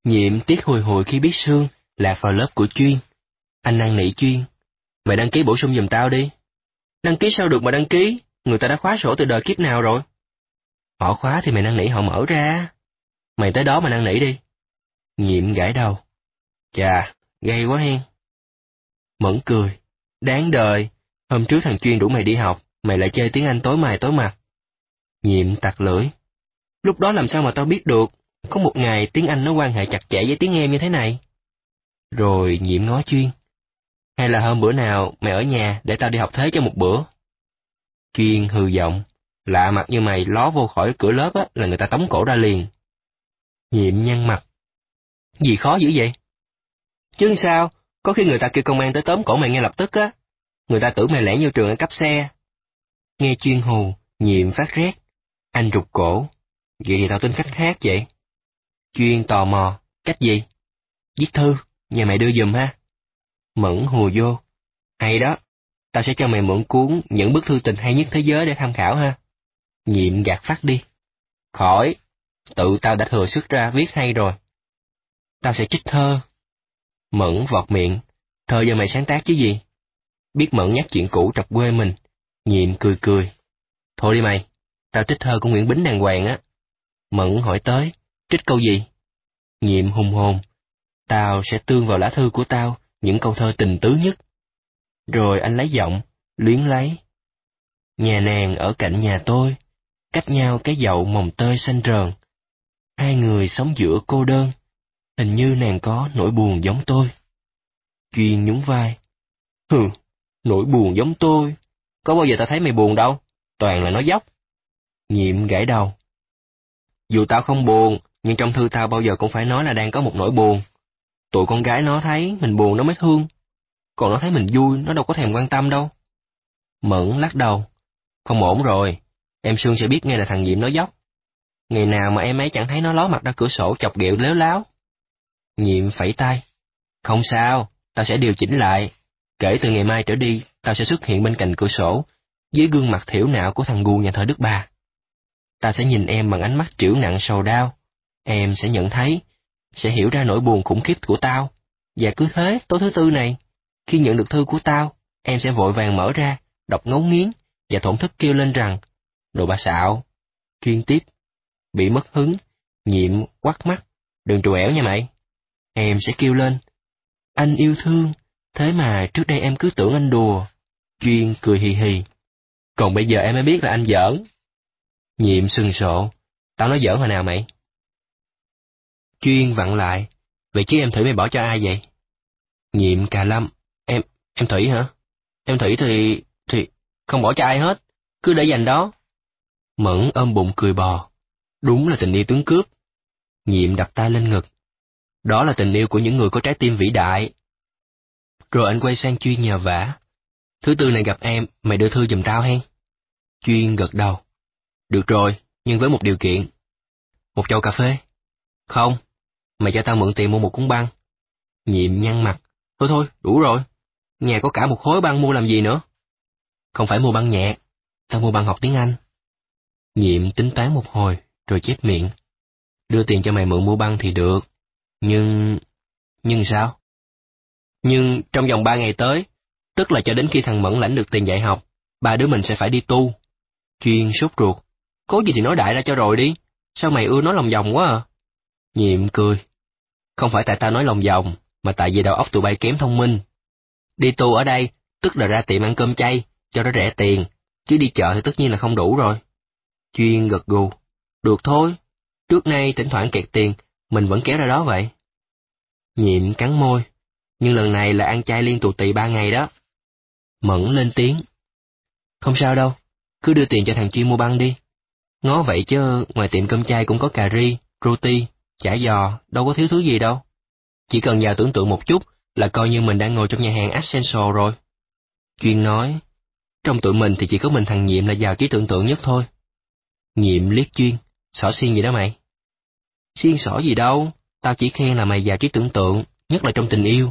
Nhiệm tiếc hùi hụi khi biết Sương lạc vào lớp của Chuyên. Anh năn nỉ Chuyên: "Mày đăng ký bổ sung giùm tao đi." "Đăng ký sao được mà đăng ký, người ta đã khóa sổ từ đời kiếp nào rồi." "Họ khóa thì mày năn nỉ họ mở ra. Mày tới đó mà năn nỉ đi." Nhiệm gãi đầu: "Chà, gay quá hen." Mẫn cười: "Đáng đời, hôm trước thằng Chuyên rủ mày đi học, mày lại chơi tiếng Anh tối mày tối mặt." Nhiệm tặc lưỡi: "Lúc đó làm sao mà tao biết được, có một ngày tiếng Anh nó quan hệ chặt chẽ với tiếng em như thế này." Rồi Nhiệm ngó Chuyên: "Hay là hôm bữa nào mày ở nhà để tao đi học thế cho một bữa?" Chuyên hừ giọng: "Lạ mặt như mày ló vô khỏi cửa lớp á là người ta tống cổ ra liền." Nhiệm nhăn mặt: "Gì khó dữ vậy?" "Chứ sao, có khi người ta kêu công an tới tóm cổ mày ngay lập tức á. Người ta tưởng mày lẻn vô trường ở cắp xe." Nghe Chuyên hù, Nhiệm phát rét. Anh rụt cổ: "Vậy thì tao tính cách khác vậy." Chuyên tò mò: "Cách gì?" "Viết thư, nhà mày đưa giùm ha." Mẫn hùa vô: "Hay đó, tao sẽ cho mày mượn cuốn Những bức thư tình hay nhất thế giới để tham khảo ha." Nhiệm gạt phát đi: "Khỏi, tự tao đã thừa sức ra viết hay rồi." "Tao sẽ trích thơ." Mẫn vọt miệng: "Thơ do mày sáng tác chứ gì?" Biết Mẫn nhắc chuyện cũ trọc quê mình, Nhiệm cười cười: "Thôi đi mày, tao trích thơ của Nguyễn Bính đàng hoàng á." Mẫn hỏi tới: "Trích câu gì?" Nhiệm hùng hồn: "Tao sẽ tương vào lá thư của tao những câu thơ tình tứ nhất." Rồi anh lấy giọng luyến lấy: "Nhà nàng ở cạnh nhà tôi, cách nhau cái dậu mồng tơi xanh rờn. Hai người sống giữa cô đơn, hình như nàng có nỗi buồn giống tôi." Chuyên nhún vai: "Hừ, nỗi buồn giống tôi, có bao giờ tao thấy mày buồn đâu, toàn là nói dóc." Nhiệm gãi đầu: "Dù tao không buồn, nhưng trong thư tao bao giờ cũng phải nói là đang có một nỗi buồn. Tụi con gái nó thấy mình buồn nó mới thương, còn nó thấy mình vui nó đâu có thèm quan tâm đâu." Mẫn lắc đầu: "Không ổn rồi, em Sương sẽ biết ngay là thằng Nhiệm nói dóc. Ngày nào mà em ấy chẳng thấy nó ló mặt ra cửa sổ chọc ghẹo lếu láo." Nhiệm phẩy tay: "Không sao, tao sẽ điều chỉnh lại. Kể từ ngày mai trở đi, tao sẽ xuất hiện bên cạnh cửa sổ, với gương mặt thiểu não của thằng gu nhà thờ Đức Bà. Ta sẽ nhìn em bằng ánh mắt trĩu nặng sầu đau. Em sẽ nhận thấy, sẽ hiểu ra nỗi buồn khủng khiếp của tao. Và cứ thế, tối thứ tư này, khi nhận được thư của tao, em sẽ vội vàng mở ra, đọc ngấu nghiến, và thổn thức kêu lên rằng: Đồ bà xạo." Chuyên tiếp: "Bị mất hứng, Nhiệm quắt mắt: Đừng trù ẻo nha mày." Em sẽ kêu lên: "Anh yêu thương, thế mà trước đây em cứ tưởng anh đùa." Chuyên cười hì hì: "Còn bây giờ em mới biết là anh giỡn." Nhiệm sừng sộ: "Tao nói giỡn hồi nào mày?" Chuyên vặn lại: "Vậy chứ em Thủy mày bỏ cho ai vậy?" Nhiệm cà lâm: Em Thủy hả? Em Thủy thì không bỏ cho ai hết, cứ để dành đó." Mẫn ôm bụng cười bò: "Đúng là tình yêu tướng cướp." Nhiệm đập tay lên ngực: "Đó là tình yêu của những người có trái tim vĩ đại." Rồi anh quay sang Chuyên nhờ vả: "Thứ tư này gặp em, mày đưa thư giùm tao hen." Chuyên gật đầu: "Được rồi, nhưng với một điều kiện." "Một chầu cà phê?" "Không, mày cho tao mượn tiền mua một cuốn băng." Nhiệm nhăn mặt: "Thôi thôi, đủ rồi. Nhà có cả một khối băng mua làm gì nữa?" "Không phải mua băng nhạc, tao mua băng học tiếng Anh." Nhiệm tính toán một hồi, rồi chép miệng: "Đưa tiền cho mày mượn mua băng thì được, nhưng..." "Nhưng sao?" "Nhưng trong vòng 3 ngày tới, tức là cho đến khi thằng Mẫn lãnh được tiền dạy học, ba đứa mình sẽ phải đi tu." Chuyên sốt ruột: "Có gì thì nói đại ra cho rồi đi, sao mày ưa nói lòng vòng quá à?" Nhiệm cười: "Không phải tại tao nói lòng vòng, mà tại vì đầu óc tụi bay kém thông minh. Đi tu ở đây, tức là ra tiệm ăn cơm chay, cho nó rẻ tiền, chứ đi chợ thì tất nhiên là không đủ rồi." Chuyên gật gù: "Được thôi, trước nay thỉnh thoảng kẹt tiền, mình vẫn kéo ra đó vậy." Nhiệm cắn môi: "Nhưng lần này là ăn chay liên tù tì 3 ngày đó." Mẫn lên tiếng: "Không sao đâu, cứ đưa tiền cho thằng Chuyên mua băng đi. Ngó vậy chứ ngoài tiệm cơm chay cũng có cà ri, roti, chả giò, đâu có thiếu thứ gì đâu. Chỉ cần vào tưởng tượng một chút là coi như mình đang ngồi trong nhà hàng Ascensor rồi." Chuyên nói: "Trong tụi mình thì chỉ có mình thằng Nhiệm là giàu trí tưởng tượng nhất thôi." Nhiệm liếc Chuyên: "Xỏ xiên gì đó mày?" "Xiên xỏ gì đâu, tao chỉ khen là mày giàu trí tưởng tượng, nhất là trong tình yêu."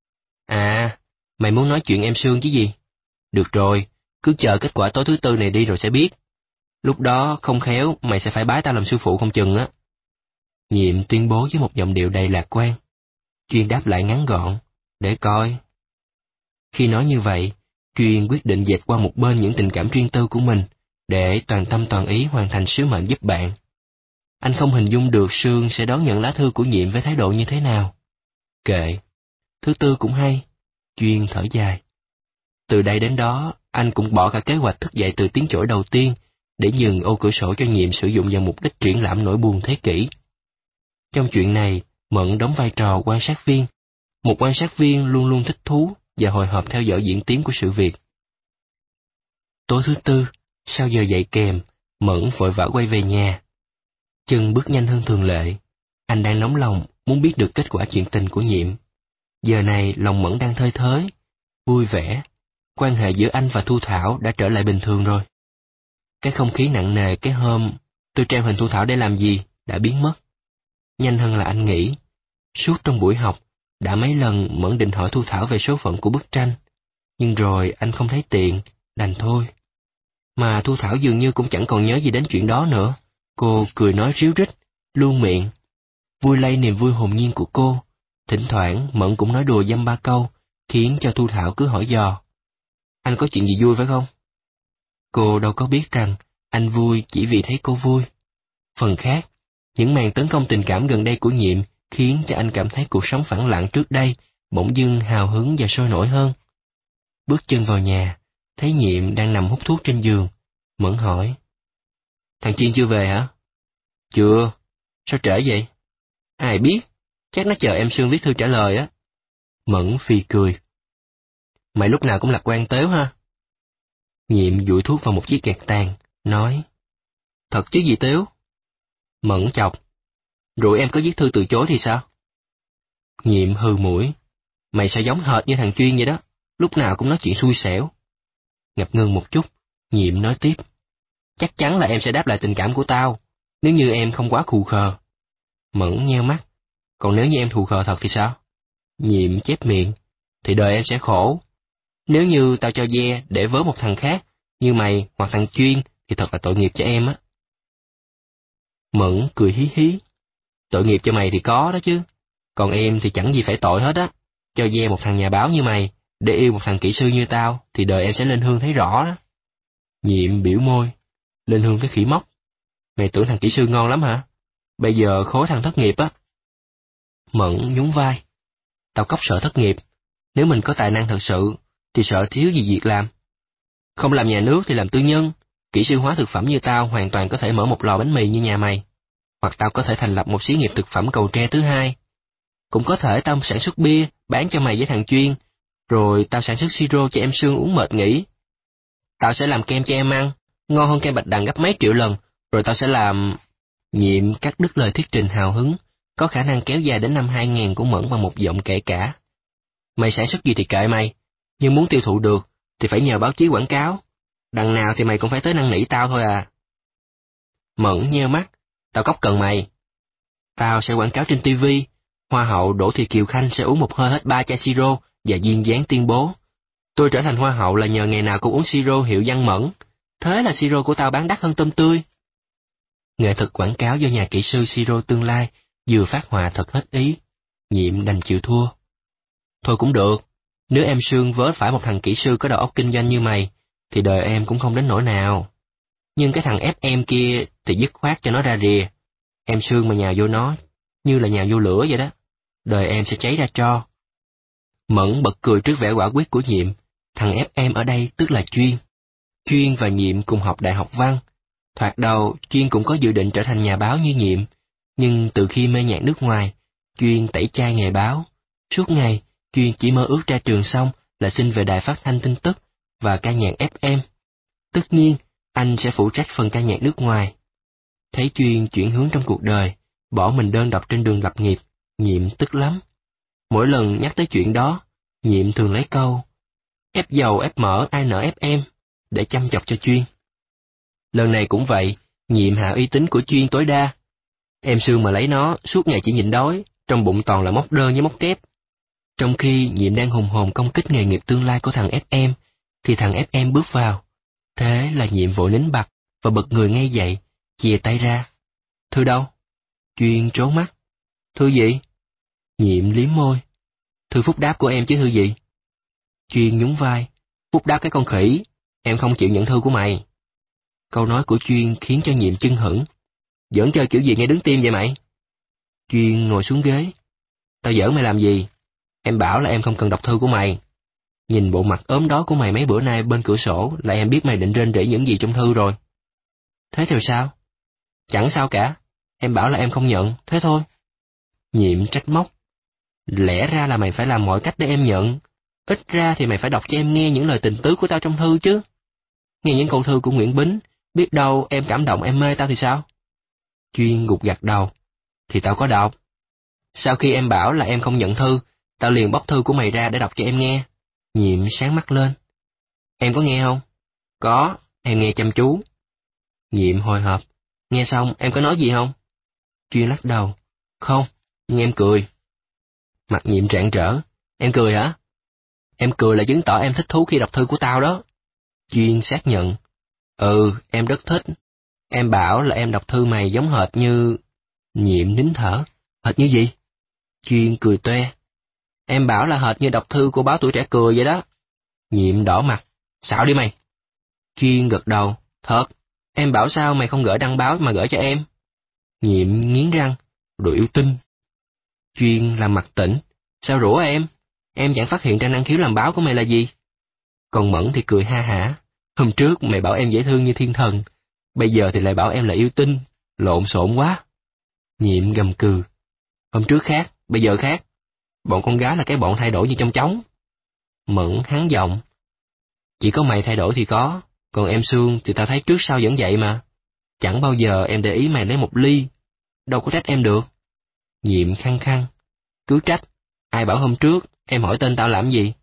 "À, mày muốn nói chuyện em Sương chứ gì? Được rồi, cứ chờ kết quả tối thứ tư này đi rồi sẽ biết. Lúc đó không khéo mày sẽ phải bái tao làm sư phụ không chừng á." Nhiệm tuyên bố với một giọng điệu đầy lạc quan. Chuyên đáp lại ngắn gọn, để coi. Khi nói như vậy, Chuyên quyết định dẹp qua một bên những tình cảm riêng tư của mình, để toàn tâm toàn ý hoàn thành sứ mệnh giúp bạn. Anh không hình dung được Sương sẽ đón nhận lá thư của Nhiệm với thái độ như thế nào. Kệ, thứ tư cũng hay, Chuyên thở dài. Từ đây đến đó, anh cũng bỏ cả kế hoạch thức dậy từ tiếng chổi đầu tiên, để nhường ô cửa sổ cho Nhiệm sử dụng vào mục đích triển lãm nỗi buồn thế kỷ. Trong chuyện này, Mẫn đóng vai trò quan sát viên, một quan sát viên luôn luôn thích thú và hồi hộp theo dõi diễn tiến của sự việc. Tối thứ tư, sau giờ dạy kèm, Mẫn vội vã quay về nhà. Chân bước nhanh hơn thường lệ, anh đang nóng lòng muốn biết được kết quả chuyện tình của Nhiệm. Giờ này lòng Mẫn đang thơi thới, vui vẻ, quan hệ giữa anh và Thu Thảo đã trở lại bình thường rồi. Cái không khí nặng nề cái hôm tôi treo hình Thu Thảo để làm gì đã biến mất. Nhanh hơn là anh nghĩ. Suốt trong buổi học, đã mấy lần Mẫn định hỏi Thu Thảo về số phận của bức tranh, nhưng rồi anh không thấy tiện, đành thôi. Mà Thu Thảo dường như cũng chẳng còn nhớ gì đến chuyện đó nữa. Cô cười nói ríu rít, luôn miệng, vui lây niềm vui hồn nhiên của cô. Thỉnh thoảng Mẫn cũng nói đùa dăm ba câu, khiến cho Thu Thảo cứ hỏi dò. Anh có chuyện gì vui phải không? Cô đâu có biết rằng anh vui chỉ vì thấy cô vui. Phần khác, những màn tấn công tình cảm gần đây của Nhiệm khiến cho anh cảm thấy cuộc sống phẳng lặng trước đây bỗng dưng hào hứng và sôi nổi hơn. Bước chân vào nhà, thấy Nhiệm đang nằm hút thuốc trên giường. Mẫn hỏi. Thằng Chiên chưa về hả? Chưa. Sao trễ vậy? Ai biết, chắc nó chờ em Sương viết thư trả lời á. Mẫn phì cười. Mày lúc nào cũng lạc quan tếu ha. Nhiệm dụi thuốc vào một chiếc kẹt tàn, nói. Thật chứ gì tếu? Mẫn chọc. Rồi em có viết thư từ chối thì sao? Nhiệm hừ mũi. Mày sao giống hệt như thằng Chuyên vậy đó, lúc nào cũng nói chuyện xui xẻo. Ngập ngừng một chút, Nhiệm nói tiếp. Chắc chắn là em sẽ đáp lại tình cảm của tao, nếu như em không quá khù khờ. Mẫn nheo mắt. Còn nếu như em khù khờ thật thì sao? Nhiệm chép miệng. Thì đời em sẽ khổ. Nếu như tao cho ve để vớ một thằng khác, như mày hoặc thằng Chuyên, thì thật là tội nghiệp cho em á. Mẫn cười hí hí. Tội nghiệp cho mày thì có đó chứ. Còn em thì chẳng gì phải tội hết á. Cho ve một thằng nhà báo như mày, để yêu một thằng kỹ sư như tao, thì đời em sẽ lên hương thấy rõ đó. Nhiệm biểu môi. Lên hương cái khỉ móc. Mày tưởng thằng kỹ sư ngon lắm hả? Bây giờ khối thằng thất nghiệp á. Mẫn nhún vai. Tao cóc sợ thất nghiệp. Nếu mình có tài năng thật sự, thì sợ thiếu gì việc làm. Không làm nhà nước thì làm tư nhân. Kỹ sư hóa thực phẩm như tao hoàn toàn có thể mở một lò bánh mì như nhà mày. Hoặc tao có thể thành lập một xí nghiệp thực phẩm cầu tre thứ hai. Cũng có thể tao sản xuất bia, bán cho mày với thằng Chuyên. Rồi tao sản xuất siro cho em Sương uống mệt nghỉ. Tao sẽ làm kem cho em ăn, ngon hơn kem Bạch Đằng gấp mấy triệu lần. Rồi tao sẽ làm... Nhiệm cắt đứt lời thuyết trình hào hứng, có khả năng kéo dài đến năm 2000 của Mẫn bằng một giọng kể cả. Mày sản xuất gì thì kệ mày, nhưng muốn tiêu thụ được thì phải nhờ báo chí quảng cáo. Đằng nào thì mày cũng phải tới năn nỉ tao thôi à. Mẫn nheo mắt. Tao cóc cần mày. Tao sẽ quảng cáo trên tivi. Hoa hậu Đỗ Thị Kiều Khanh sẽ uống một hơi hết 3 chai siro và duyên dáng tuyên bố. Tôi trở thành hoa hậu là nhờ ngày nào cũng uống siro hiệu Văn Mẫn. Thế là siro của tao bán đắt hơn tôm tươi. Nghệ thuật quảng cáo do nhà kỹ sư siro tương lai vừa phát họa thật hết ý. Nhiệm đành chịu thua. Thôi cũng được. Nếu em Sương vớ phải một thằng kỹ sư có đầu óc kinh doanh như mày, thì đời em cũng không đến nỗi nào. Nhưng cái thằng ép em kia thì dứt khoát cho nó ra rìa. Em Sương mà nhào vô nó, như là nhào vô lửa vậy đó. Đời em sẽ cháy ra tro. Mẫn bật cười trước vẻ quả quyết của Nhiệm. Thằng ép em ở đây tức là Chuyên. Chuyên và Nhiệm cùng học đại học văn. Thoạt đầu, Chuyên cũng có dự định trở thành nhà báo như Nhiệm. Nhưng từ khi mê nhạc nước ngoài, Chuyên tẩy chay nghề báo. Suốt ngày, Chuyên chỉ mơ ước ra trường xong là xin về đài phát thanh tin tức và ca nhạc FM. Tất nhiên, anh sẽ phụ trách phần ca nhạc nước ngoài. Thấy Chuyên chuyển hướng trong cuộc đời, bỏ mình đơn độc trên đường lập nghiệp, Nhiệm tức lắm. Mỗi lần nhắc tới chuyện đó, Nhiệm thường lấy câu ép dầu ép mỡ ai nỡ ép em, để chăm chọc cho Chuyên. Lần này cũng vậy, Nhiệm hạ uy tín của Chuyên tối đa. Em Sương mà lấy nó, suốt ngày chỉ nhịn đói, trong bụng toàn là móc đơn với móc kép. Trong khi Nhiệm đang hùng hồn công kích nghề nghiệp tương lai của thằng FM, thì thằng FM bước vào. Thế là Nhiệm vội nín bặt và bật người ngay dậy, chìa tay ra. Thư đâu? Chuyên trố mắt. Thư gì? Nhiệm liếm môi. Thư phúc đáp của em chứ thư gì? Chuyên nhún vai. Phúc đáp cái con khỉ, em không chịu nhận thư của mày. Câu nói của Chuyên khiến cho Nhiệm chưng hửng. Giỡn chơi kiểu gì nghe đứng tim vậy mày? Chuyên ngồi xuống ghế. Tao giỡn mày làm gì? Em bảo là em không cần đọc thư của mày. Nhìn bộ mặt ốm đó của mày mấy bữa nay bên cửa sổ là em biết mày định rên rỉ những gì trong thư rồi. Thế thì sao? Chẳng sao cả. Em bảo là em không nhận, thế thôi. Nhiệm trách móc. Lẽ ra là mày phải làm mọi cách để em nhận. Ít ra thì mày phải đọc cho em nghe những lời tình tứ của tao trong thư chứ. Nghe những câu thư của Nguyễn Bính, biết đâu em cảm động em mê tao thì sao? Chuyên gục gặt đầu. Thì tao có đọc. Sau khi em bảo là em không nhận thư, tao liền bóc thư của mày ra để đọc cho em nghe. Nhiệm sáng mắt lên. Em có nghe không? Có, em nghe chăm chú. Nhiệm hồi hộp. Nghe xong em có nói gì không? Chuyên lắc đầu. Không, nhưng em cười. Mặt Nhiệm rạng rỡ. Em cười hả? Em cười là chứng tỏ em thích thú khi đọc thư của tao đó. Chuyên xác nhận. Ừ, em rất thích. Em bảo là em đọc thư mày giống hệt như... Nhiệm nín thở. Hệt như gì? Chuyên cười toe. Em bảo là hệt như đọc thư của báo Tuổi Trẻ Cười vậy đó. Nhiệm đỏ mặt. Xạo đi mày. Chuyên gật đầu. Thật, em bảo sao mày không gửi đăng báo mà gửi cho em? Nhiệm nghiến răng. Đồ yêu tinh. Chuyên làm mặt tỉnh. Sao rủa em? Em chẳng phát hiện ra năng khiếu làm báo của mày là gì? Còn Mẫn thì cười ha hả. Hôm trước mày bảo em dễ thương như thiên thần. Bây giờ thì lại bảo em là yêu tinh. Lộn xộn quá. Nhiệm gầm cừ. Hôm trước khác, bây giờ khác. Bọn con gái là cái bọn thay đổi như trong chóng. Mẫn hắn giọng. Chỉ có mày thay đổi thì có. Còn em Sương thì tao thấy trước sau vẫn vậy mà. Chẳng bao giờ em để ý mày lấy một ly. Đâu có trách em được. Nhiệm khăng khăng. Cứ trách. Ai bảo hôm trước em hỏi tên tao làm gì?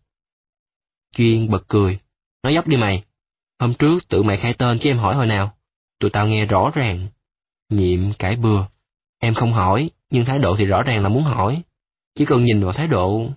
Chuyên bật cười. Nói dốc đi mày. Hôm trước tự mày khai tên chứ em hỏi hồi nào. Tụi tao nghe rõ ràng. Nhiệm cãi bừa. Em không hỏi, nhưng thái độ thì rõ ràng là muốn hỏi. Chỉ cần nhìn vào thái độ...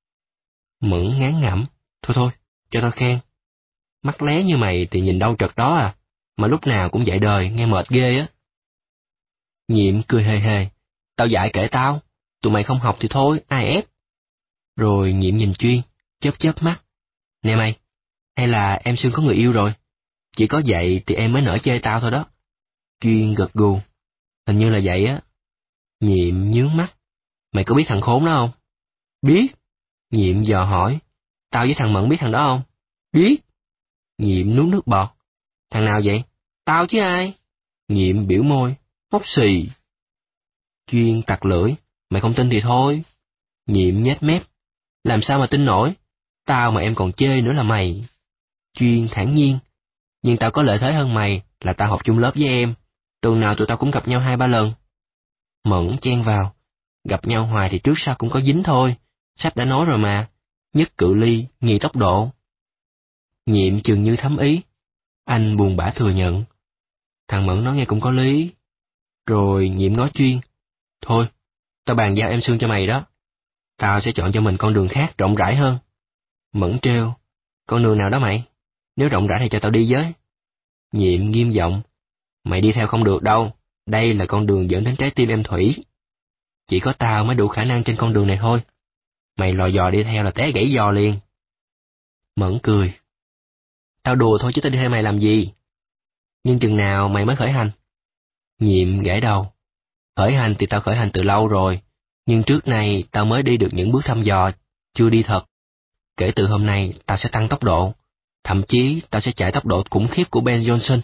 Mẫn ngán ngẩm. Thôi thôi, cho tao khen. Mắt lé như mày thì nhìn đâu trật đó à. Mà lúc nào cũng dạy đời, nghe mệt ghê á. Nhiệm cười hề hề. Tao dạy kể tao. Tụi mày không học thì thôi, ai ép. Rồi Nhiệm nhìn Chuyên, chớp chớp mắt. Nè mày, hay là em Sương có người yêu rồi? Chỉ có vậy thì em mới nỡ chê tao thôi đó. Chuyên gật gù. Hình như là vậy á. Nhiệm nhướng mắt. Mày có biết thằng khốn đó không? Biết. Nhiệm dò hỏi. Tao với thằng Mẫn biết thằng đó không? Biết. Nhiệm nuốt nước bọt. Thằng nào vậy? Tao chứ ai? Nhiệm biểu môi. Móc xì. Chuyên tặc lưỡi. Mày không tin thì thôi. Nhiệm nhếch mép. Làm sao mà tin nổi? Tao mà em còn chê nữa là mày. Chuyên thản nhiên. Nhưng tao có lợi thế hơn mày là tao học chung lớp với em. Tuần nào tụi tao cũng gặp nhau 2-3 lần. Mẫn chen vào. Gặp nhau hoài thì trước sau cũng có dính thôi. Sách đã nói rồi mà. Nhất cự ly, nhì tốc độ. Nhiệm chừng như thấm ý. Anh buồn bã thừa nhận. Thằng Mẫn nói nghe cũng có lý. Rồi Nhiệm ngó Chuyên. Thôi, tao bàn giao em Sương cho mày đó. Tao sẽ chọn cho mình con đường khác rộng rãi hơn. Mẫn trêu. Con đường nào đó mày? Nếu rộng rãi thì cho tao đi với. Nhiệm nghiêm giọng. Mày đi theo không được đâu. Đây là con đường dẫn đến trái tim em Thủy. Chỉ có tao mới đủ khả năng trên con đường này thôi. Mày lò dò đi theo là té gãy giò liền. Mẫn cười. Tao đùa thôi chứ tao đi theo mày làm gì? Nhưng chừng nào mày mới khởi hành? Nhiệm gãi đầu. Khởi hành thì tao khởi hành từ lâu rồi. Nhưng trước nay tao mới đi được những bước thăm dò, chưa đi thật. Kể từ hôm nay tao sẽ tăng tốc độ. Thậm chí tao sẽ chạy tốc độ khủng khiếp của Ben Johnson.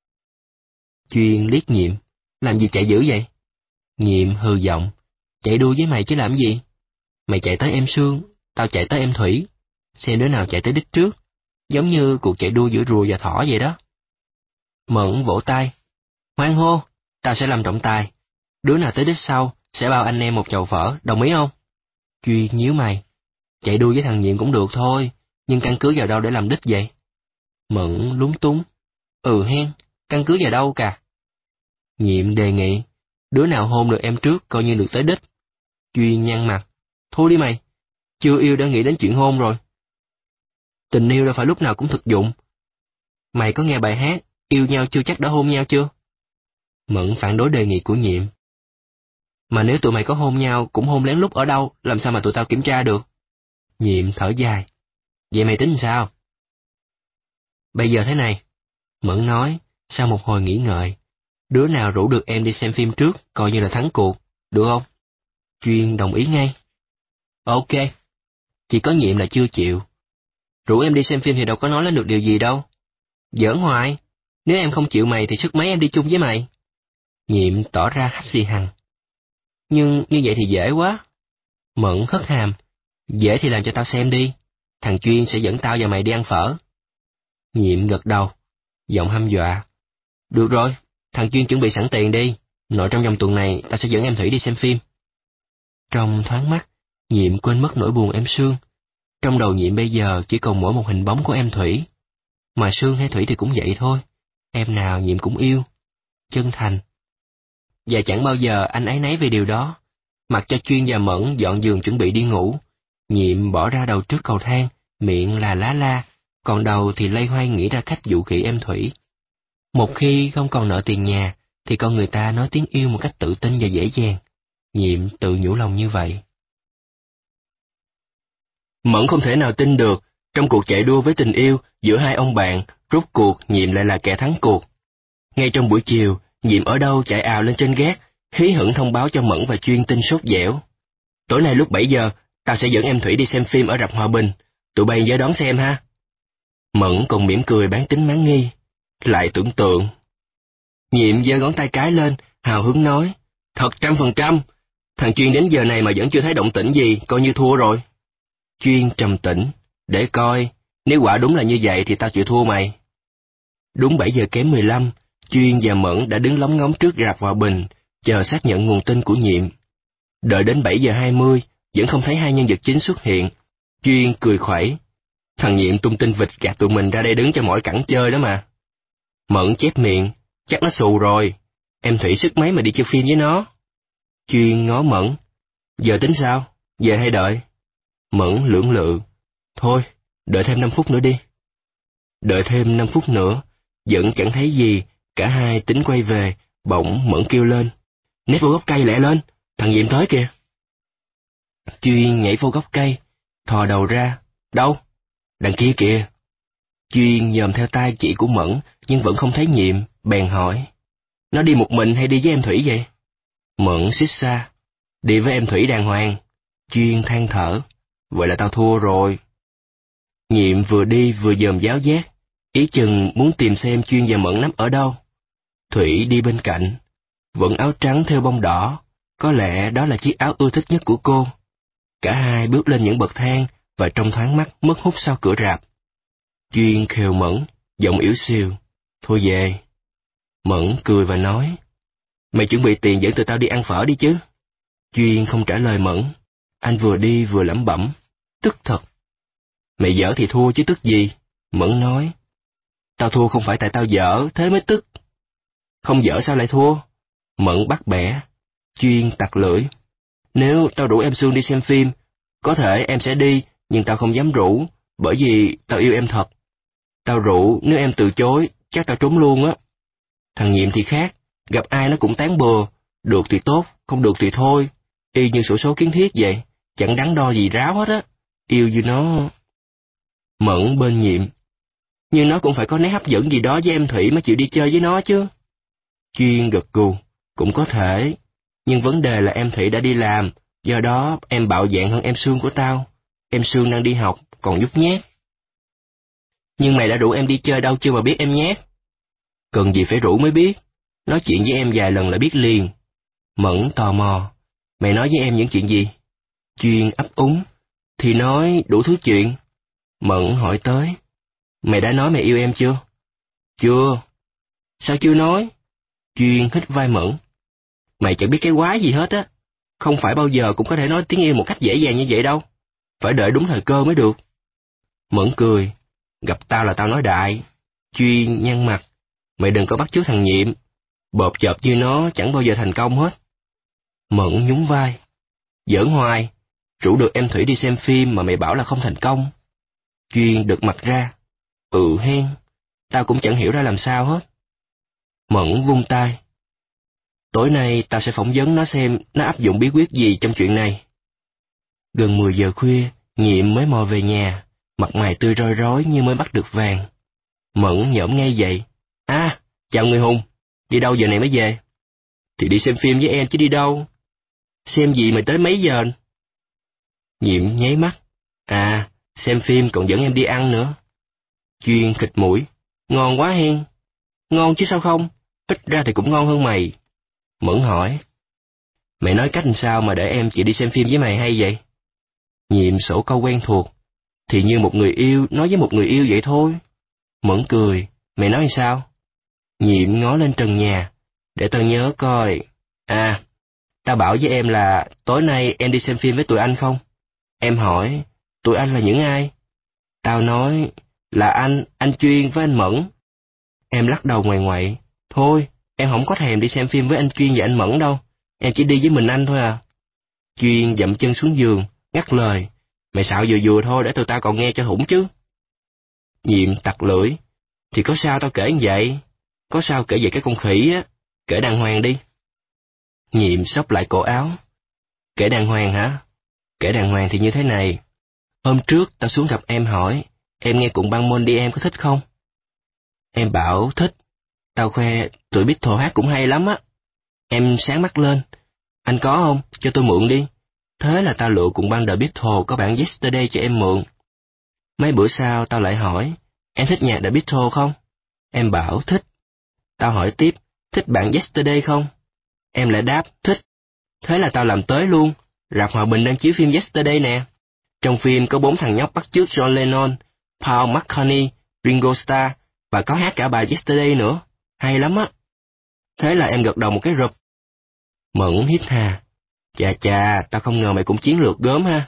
Chuyên liếc Nhiệm. Làm gì chạy dữ vậy? Nhiệm hừ giọng. Chạy đua với mày chứ làm gì? Mày chạy tới em Sương, tao chạy tới em Thủy. Xem đứa nào chạy tới đích trước. Giống như cuộc chạy đua giữa rùa và thỏ vậy đó. Mẫn vỗ tay. Hoan hô, tao sẽ làm trọng tài. Đứa nào tới đích sau sẽ bao anh em một chầu phở, đồng ý không? Chuyên nhíu mày. Chạy đua với thằng Nhiệm cũng được thôi, nhưng căn cứ vào đâu để làm đích vậy? Mẫn lúng túng. Ừ hen, căn cứ vào đâu cả? Nhiệm đề nghị. Đứa nào hôn được em trước coi như được tới đích. Chuyên nhăn mặt. Thôi đi mày, chưa yêu đã nghĩ đến chuyện hôn rồi. Tình yêu đâu phải lúc nào cũng thực dụng. Mày có nghe bài hát Yêu nhau chưa chắc đã hôn nhau chưa? Mẫn phản đối đề nghị của Nhiệm. Mà nếu tụi mày có hôn nhau, cũng hôn lén lút ở đâu, làm sao mà tụi tao kiểm tra được? Nhiệm thở dài. Vậy mày tính sao? Bây giờ thế này, Mẫn nói, sau một hồi nghĩ ngợi. Đứa nào rủ được em đi xem phim trước, coi như là thắng cuộc, được không? Chuyên đồng ý ngay. Ok, chỉ có Nhiệm là chưa chịu. Rủ em đi xem phim thì đâu có nói lên được điều gì đâu. Giỡn hoài, nếu em không chịu mày thì sức mấy em đi chung với mày. Nhiệm tỏ ra hách xì hằng. Nhưng như vậy thì dễ quá. Mẫn hất hàm. Dễ thì làm cho tao xem đi. Thằng Chuyên sẽ dẫn tao và mày đi ăn phở. Nhiệm gật đầu, giọng hăm dọa. Được rồi, thằng Chuyên chuẩn bị sẵn tiền đi. Nội trong vòng tuần này tao sẽ dẫn em Thủy đi xem phim. Trong thoáng mắt, Nhiệm quên mất nỗi buồn em Sương. Trong đầu Nhiệm bây giờ chỉ còn mỗi một hình bóng của em Thủy. Mà Sương hay Thủy thì cũng vậy thôi. Em nào Nhiệm cũng yêu. Chân thành. Và chẳng bao giờ anh áy náy về điều đó. Mặc cho Chuyên và Mẫn dọn giường chuẩn bị đi ngủ. Nhiệm bỏ ra đầu trước cầu thang, miệng là lá la, còn đầu thì loay hoay nghĩ ra cách dụ khỉ em Thủy. Một khi không còn nợ tiền nhà, thì con người ta nói tiếng yêu một cách tự tin và dễ dàng. Nhiệm tự nhủ lòng như vậy. Mẫn không thể nào tin được, trong cuộc chạy đua với tình yêu giữa hai ông bạn, rốt cuộc Nhiệm lại là kẻ thắng cuộc. Ngay trong buổi chiều, Nhiệm ở đâu chạy ào lên trên gác, hí hửng thông báo cho Mẫn và Chuyên tin sốt dẻo. Tối nay lúc 7 giờ, tao sẽ dẫn em Thủy đi xem phim ở rạp Hòa Bình, tụi bay nhớ đón xem ha. Mẫn còn mỉm cười bán tín bán nghi, lại tưởng tượng. Nhiệm giơ ngón tay cái lên, hào hứng nói, thật 100%, thằng Chuyên đến giờ này mà vẫn chưa thấy động tĩnh gì, coi như thua rồi. Chuyên trầm tĩnh, để coi, nếu quả đúng là như vậy thì tao chịu thua mày. Đúng 7 giờ kém 15, Chuyên và Mẫn đã đứng lóng ngóng trước rạp Hòa Bình, chờ xác nhận nguồn tin của Nhiệm. Đợi đến 7 giờ 20, vẫn không thấy hai nhân vật chính xuất hiện. Chuyên cười khuẩy. Thằng Nhiệm tung tin vịt gạt tụi mình ra đây đứng cho mỏi cẳng chơi đó mà. Mẫn chép miệng, chắc nó xù rồi. Em Thủy sức mấy mà đi chơi phim với nó. Chuyên ngó Mẫn. Giờ tính sao? Về hay đợi? Mẫn lưỡng lự. Thôi, đợi thêm 5 phút nữa đi. Đợi thêm 5 phút nữa, vẫn chẳng thấy gì, cả hai tính quay về, bỗng Mẫn kêu lên. Nép vô gốc cây lẹ lên, thằng Nhiệm tới kìa. Chuyên nhảy vô gốc cây, thò đầu ra. Đâu? Đằng kia kìa. Chuyên dòm theo tay chỉ của Mẫn, nhưng vẫn không thấy Nhiệm, bèn hỏi. Nó đi một mình hay đi với em Thủy vậy? Mẫn xích xa. Đi với em Thủy đàng hoàng. Chuyên than thở. Vậy là tao thua rồi. Nhiệm vừa đi vừa dòm giáo giác, ý chừng muốn tìm xem Chuyên và Mẫn nắm ở đâu. Thủy đi bên cạnh, vẫn áo trắng thêu bông đỏ, có lẽ đó là chiếc áo ưa thích nhất của cô. Cả hai bước lên những bậc thang và trong thoáng mắt mất hút sau cửa rạp. Chuyên khều Mẫn, giọng yếu xìu. Thôi về. Mẫn cười và nói. Mày chuẩn bị tiền dẫn tụi tao đi ăn phở đi chứ. Chuyên không trả lời Mẫn. Anh vừa đi vừa lẩm bẩm. Tức thật. Mày dở thì thua chứ tức gì. Mẫn nói. Tao thua không phải tại tao dở, thế mới tức. Không dở sao lại thua? Mẫn bắt bẻ. Chuyên tặc lưỡi. Nếu tao rủ em Sương đi xem phim, có thể em sẽ đi, nhưng tao không dám rủ, bởi vì tao yêu em thật. Tao rủ, nếu em từ chối, chắc tao trốn luôn á. Thằng Nhiệm thì khác, gặp ai nó cũng tán bừa, được thì tốt, không được thì thôi. Y như xổ số kiến thiết vậy, chẳng đắn đo gì ráo hết á. Yêu như nó. Mẫn bên Nhiệm. Nhưng nó cũng phải có nét hấp dẫn gì đó với em Thủy mới chịu đi chơi với nó chứ. Chuyên gật gù, cũng có thể. Nhưng vấn đề là em Thủy đã đi làm, do đó em bạo dạn hơn em Sương của tao. Em Sương đang đi học, còn nhút nhát. Nhưng mày đã rủ em đi chơi đâu chưa mà biết em nhát. Cần gì phải rủ mới biết. Nói chuyện với em vài lần là biết liền. Mẫn tò mò. Mày nói với em những chuyện gì? Chuyên ấp úng. Thì nói đủ thứ chuyện. Mẫn hỏi tới. Mày đã nói mày yêu em chưa? Chưa. Sao chưa nói? Chuyên hít vai Mẫn. Mày chẳng biết cái quái gì hết á. Không phải bao giờ cũng có thể nói tiếng yêu một cách dễ dàng như vậy đâu. Phải đợi đúng thời cơ mới được. Mẫn cười. Gặp tao là tao nói đại. Chuyên nhăn mặt. Mày đừng có bắt chước thằng Nhiệm. Bộp chộp như nó chẳng bao giờ thành công hết. Mẫn nhún vai. Giỡn hoài. Rủ được em Thủy đi xem phim mà mày bảo là không thành công. Chuyên đực mặt ra. Ừ hen. Tao cũng chẳng hiểu ra làm sao hết. Mẫn vung tay. Tối nay tao sẽ phỏng vấn nó xem nó áp dụng bí quyết gì trong chuyện này. Gần 10 giờ khuya, Nhiệm mới mò về nhà, mặt mày tươi rói rói như mới bắt được vàng. Mẫn nhổm ngay dậy. À, chào người Hùng, đi đâu giờ này mới về? Thì đi xem phim với em chứ đi đâu. Xem gì mà tới mấy giờ? Nhiệm nháy mắt. À, xem phim còn dẫn em đi ăn nữa. Chuyên khịt mũi. Ngon quá hen. Ngon chứ sao không, ít ra thì cũng ngon hơn mày. Mẫn hỏi. Mày nói cách làm sao mà để em chỉ đi xem phim với mày hay vậy? Nhiệm sổ câu quen thuộc. Thì như một người yêu nói với một người yêu vậy thôi. Mẫn cười. Mày nói sao? Nhiệm ngó lên trần nhà. Để tao nhớ coi. À, tao bảo với em là tối nay em đi xem phim với tụi anh không? Em hỏi, tụi anh là những ai? Tao nói, là anh Chuyên với anh Mẫn. Em lắc đầu ngoài ngoại. Thôi, em không có thèm đi xem phim với anh Chuyên và anh Mẫn đâu. Em chỉ đi với mình anh thôi à. Chuyên dậm chân xuống giường, ngắt lời. Mày xạo vừa vừa thôi để tụi tao còn nghe cho hủng chứ. Nhiệm tặc lưỡi. Thì có sao tao kể như vậy? Có sao kể về cái con khỉ á? Kể đàng hoàng đi. Nhiệm xốc lại cổ áo. Kể đàng hoàng hả? Kể đàng hoàng thì như thế này. Hôm trước tao xuống gặp em hỏi, em nghe cùng băng môn đi em có thích không? Em bảo thích. Tao khoe tụi Beatles hát cũng hay lắm á. Em sáng mắt lên. Anh có không? Cho tôi mượn đi. Thế là tao lựa cùng băng The Beatles có bản Yesterday cho em mượn. Mấy bữa sau tao lại hỏi, em thích nhạc The Beatles không? Em bảo thích. Tao hỏi tiếp, thích bản Yesterday không? Em lại đáp, thích. Thế là tao làm tới luôn. Rạp Hòa Bình đang chiếu phim Yesterday nè. Trong phim có 4 thằng nhóc bắt chước John Lennon, Paul McCartney, Ringo Starr và có hát cả bài Yesterday nữa. Hay lắm á. Thế là em gật đầu một cái rụp. Mẫn hít hà. Chà chà, tao không ngờ mày cũng chiến lược gớm ha.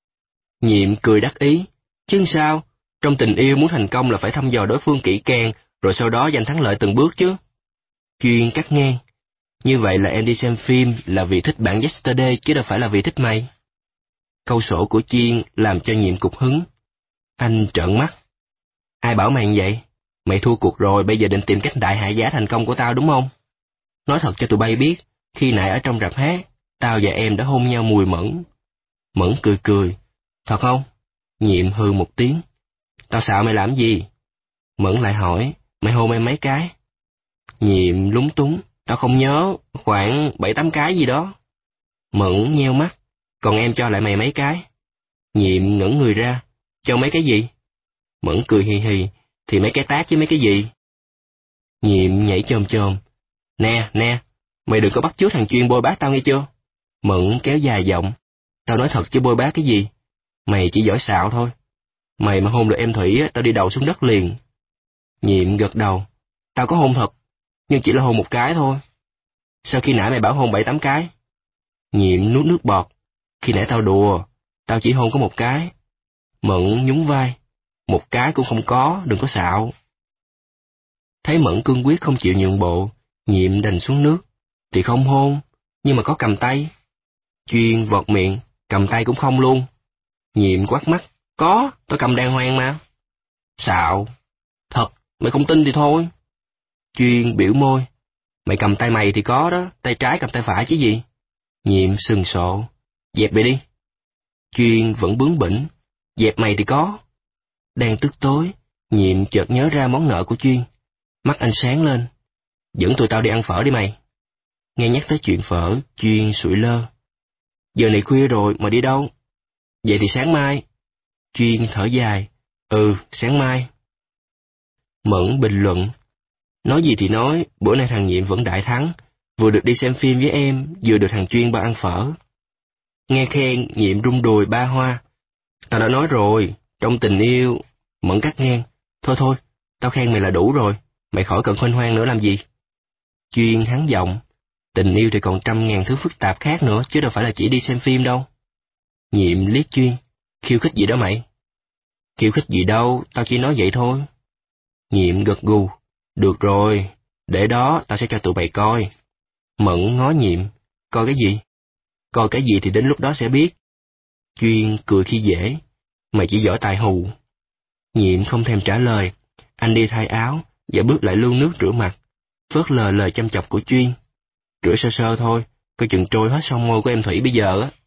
Nhiệm cười đắc ý. Chứ sao? Trong tình yêu muốn thành công là phải thăm dò đối phương kỹ càng, rồi sau đó giành thắng lợi từng bước chứ. Chuyên cắt ngang. Như vậy là em đi xem phim là vì thích bản Yesterday chứ đâu phải là vì thích mày. Câu sổ của Chuyên làm cho Nhiệm cục hứng. Anh trợn mắt. Ai bảo mày vậy? Mày thua cuộc rồi, bây giờ định tìm cách đại hạ giá thành công của tao đúng không? Nói thật cho tụi bay biết, khi nãy ở trong rạp hát, tao và em đã hôn nhau mùi mẫn. Mẫn cười cười. Thật không? Nhiệm hừ một tiếng. Tao xạo mày làm gì? Mẫn lại hỏi, mày hôn em mấy cái? Nhiệm lúng túng, tao không nhớ, khoảng 7-8 cái gì đó. Mẫn nheo mắt, còn em cho lại mày mấy cái? Nhiệm ngẩng người ra, cho mấy cái gì? Mẫn cười hì hì, thì mấy cái tát chứ mấy cái gì? Nhiệm nhảy chồm chồm. Nè, nè, mày đừng có bắt chước thằng Chuyên bôi bác tao nghe chưa? Mẫn kéo dài giọng. Tao nói thật chứ bôi bác cái gì? Mày chỉ giỏi xạo thôi. Mày mà hôn được em Thủy á, tao đi đầu xuống đất liền. Nhiệm gật đầu. Tao có hôn thật, nhưng chỉ là hôn một cái thôi. Sao khi nãy mày bảo hôn 7-8 cái? Nhiệm nuốt nước bọt. Khi nãy tao đùa, tao chỉ hôn có một cái. Mẫn nhún vai. Một cái cũng không có, đừng có xạo. Thấy Mẫn cương quyết không chịu nhượng bộ, Nhiệm đành xuống nước. Thì không hôn, nhưng mà có cầm tay. Chuyên vọt miệng, cầm tay cũng không luôn. Nhiệm quát mắt. Có, tao cầm đàng hoàng mà. Xạo. Thật, mày không tin thì thôi. Chuyên biểu môi. Mày cầm tay mày thì có đó, tay trái cầm tay phải chứ gì. Nhiệm sừng sộ. Dẹp mày đi. Chuyên vẫn bướng bỉnh. Dẹp mày thì có. Đang tức tối, Nhiệm chợt nhớ ra món nợ của Chuyên. Mắt anh sáng lên. Dẫn tụi tao đi ăn phở đi mày. Nghe nhắc tới chuyện phở, Chuyên sụi lơ. Giờ này khuya rồi mà đi đâu? Vậy thì sáng mai. Chuyên thở dài. Ừ, sáng mai. Mẫn bình luận. Nói gì thì nói, bữa nay thằng Nhiệm vẫn đại thắng. Vừa được đi xem phim với em, vừa được thằng Chuyên bao ăn phở. Nghe khen, Nhiệm rung đùi ba hoa. Tao đã nói rồi, trong tình yêu... Mẫn cắt ngang. Thôi thôi, tao khen mày là đủ rồi. Mày khỏi cần khoanh hoang nữa làm gì. Chuyên hắn giọng. Tình yêu thì còn trăm ngàn thứ phức tạp khác nữa, chứ đâu phải là chỉ đi xem phim đâu. Nhiệm liếc Chuyên. Khiêu khích gì đó mày? Khiêu khích gì đâu, tao chỉ nói vậy thôi. Nhiệm gật gù. Được rồi, để đó tao sẽ cho tụi mày coi. Mẫn ngó Nhiệm. Coi cái gì? Coi cái gì thì đến lúc đó sẽ biết. Chuyên cười khi dễ. Mày chỉ giỏi tài hù. Nhiệm không thèm trả lời. Anh đi thay áo và bước lại lu nước rửa mặt, phớt lờ lời chăm chọc của Chuyên. Rửa sơ sơ thôi, coi chừng trôi hết son môi của em Thủy bây giờ á.